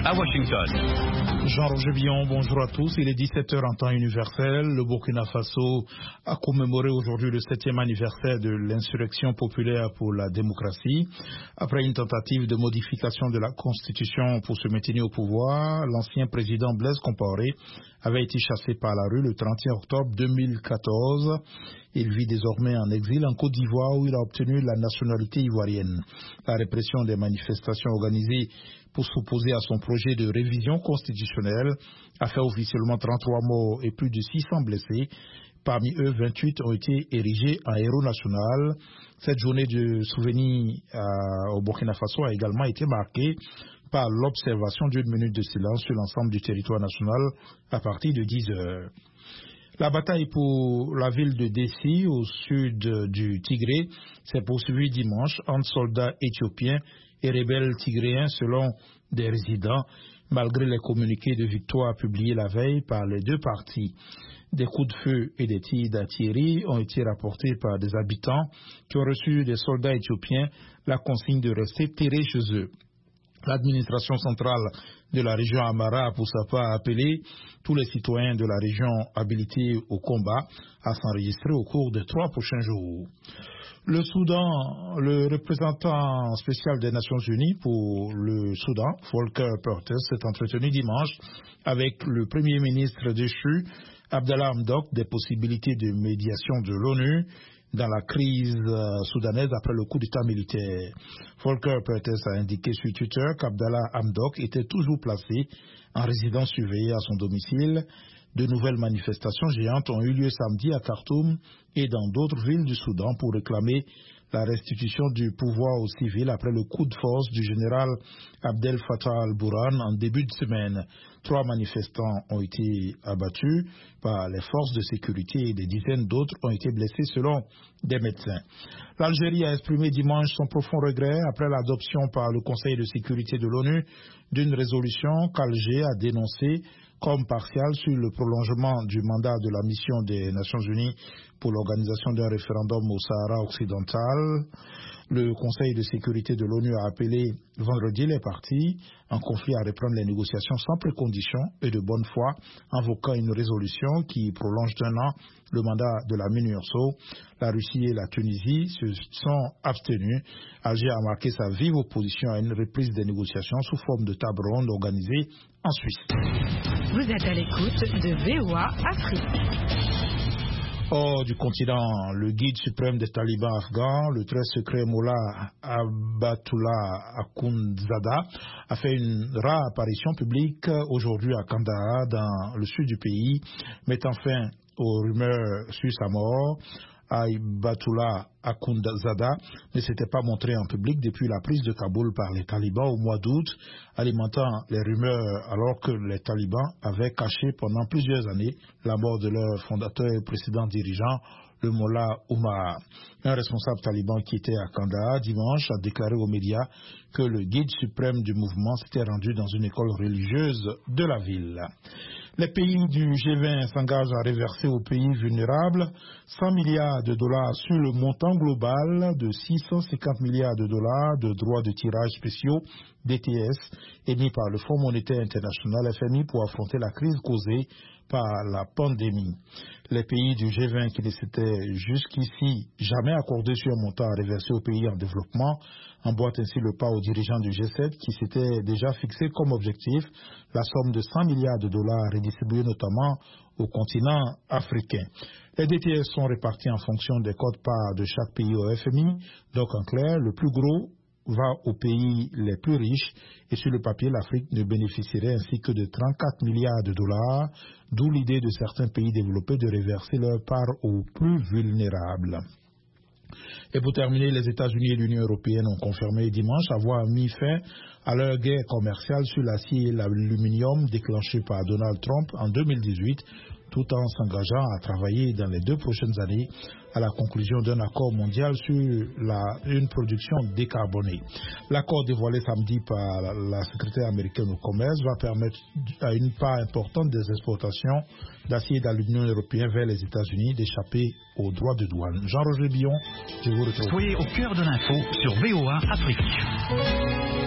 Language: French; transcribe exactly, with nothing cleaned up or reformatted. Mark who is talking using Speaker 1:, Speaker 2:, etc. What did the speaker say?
Speaker 1: à Washington.
Speaker 2: Jean-Roger Billon, bonjour à tous. Il est dix-sept heures en temps universel. Le Burkina Faso a commémoré aujourd'hui le septième anniversaire de l'insurrection populaire pour la démocratie. Après une tentative de modification de la Constitution pour se maintenir au pouvoir, l'ancien président Blaise Compaoré avait été chassé par la rue le trente et un octobre deux mille quatorze. Il vit désormais en exil en Côte d'Ivoire où il a obtenu la nationalité ivoirienne. La répression des manifestations organisées pour s'opposer à son projet de révision constitutionnelle a fait officiellement trente-trois morts et plus de six cents blessés. Parmi eux, vingt-huit ont été érigés en héros national. Cette journée de souvenir euh, au Burkina Faso a également été marquée par l'observation d'une minute de silence sur l'ensemble du territoire national à partir de dix heures. La bataille pour la ville de Dessi, au sud du Tigré, s'est poursuivie dimanche entre soldats éthiopiens et rebelles tigréens selon des résidents, malgré les communiqués de victoire publiés la veille par les deux parties. Des coups de feu et des tirs d'artillerie ont été rapportés par des habitants qui ont reçu des soldats éthiopiens la consigne de rester terrés chez eux. L'administration centrale de la région Amara a pour sa part appelé tous les citoyens de la région habilités au combat à s'enregistrer au cours des trois prochains jours. Le Soudan, le représentant spécial des Nations Unies pour le Soudan, Volker Perthes, s'est entretenu dimanche avec le Premier ministre déchu, Abdallah Hamdok, des possibilités de médiation de l'ONU dans la crise soudanaise après le coup d'État militaire. Volker Perthes a indiqué sur Twitter qu'Abdallah Hamdok était toujours placé en résidence surveillée à son domicile. De nouvelles manifestations géantes ont eu lieu samedi à Khartoum et dans d'autres villes du Soudan pour réclamer la restitution du pouvoir aux civils après le coup de force du général Abdel Fattah al-Burhan en début de semaine. Trois manifestants ont été abattus par les forces de sécurité et des dizaines d'autres ont été blessés selon des médecins. L'Algérie a exprimé dimanche son profond regret après l'adoption par le Conseil de sécurité de l'ONU d'une résolution qu'Alger a dénoncée comme partiale sur le prolongement du mandat de la mission des Nations Unies pour l'organisation d'un référendum au Sahara occidental. Le Conseil de sécurité de l'ONU a appelé vendredi les parties en conflit à reprendre les négociations sans précondition et de bonne foi, invoquant une résolution qui prolonge d'un an le mandat de la MINURSO. La Russie et la Tunisie se sont abstenus. Alger a marqué sa vive opposition à une reprise des négociations sous forme de table ronde organisée en Suisse.
Speaker 3: Vous êtes à l'écoute de V O A Afrique.
Speaker 2: Hors du continent, le guide suprême des talibans afghans, le très secret Mollah Abatullah Akhundzada, a fait une rare apparition publique aujourd'hui à Kandahar, dans le sud du pays, mettant fin aux rumeurs sur sa mort. Abatullah Akhundzada ne s'était pas montré en public depuis la prise de Kaboul par les talibans au mois d'août, alimentant les rumeurs alors que les talibans avaient caché pendant plusieurs années la mort de leur fondateur et précédent dirigeant, le Mollah Omar. Un responsable taliban qui était à Kandahar dimanche a déclaré aux médias que le guide suprême du mouvement s'était rendu dans une école religieuse de la ville. Les pays du G vingt s'engagent à reverser aux pays vulnérables cent milliards de dollars sur le montant global de six cent cinquante milliards de dollars de droits de tirage spéciaux D T S émis par le Fonds monétaire international F M I pour affronter la crise causée par la pandémie. Les pays du G vingt qui ne s'étaient jusqu'ici jamais accordé sur un montant à reverser aux pays en développement emboîtent ainsi le pas aux dirigeants du G sept qui s'étaient déjà fixé comme objectif la somme de cent milliards de dollars redistribués notamment au continent africain. Les D T S sont répartis en fonction des quotes-parts de chaque pays au F M I, donc en clair, le plus gros va aux pays les plus riches et sur le papier, l'Afrique ne bénéficierait ainsi que de trente-quatre milliards de dollars, d'où l'idée de certains pays développés de reverser leur part aux plus vulnérables. Et pour terminer, les États-Unis et l'Union européenne ont confirmé dimanche avoir mis fin à leur guerre commerciale sur l'acier et l'aluminium déclenchée par Donald Trump en deux mille dix-huit, tout en s'engageant à travailler dans les deux prochaines années à la conclusion d'un accord mondial sur la, une production décarbonée. L'accord dévoilé samedi par la secrétaire américaine au commerce va permettre à une part importante des exportations d'acier de l'Union européenne vers les États-Unis d'échapper aux droits de douane. Jean-Roger Billon, je vous retrouve.
Speaker 1: Soyez au cœur de l'info sur V O A Afrique.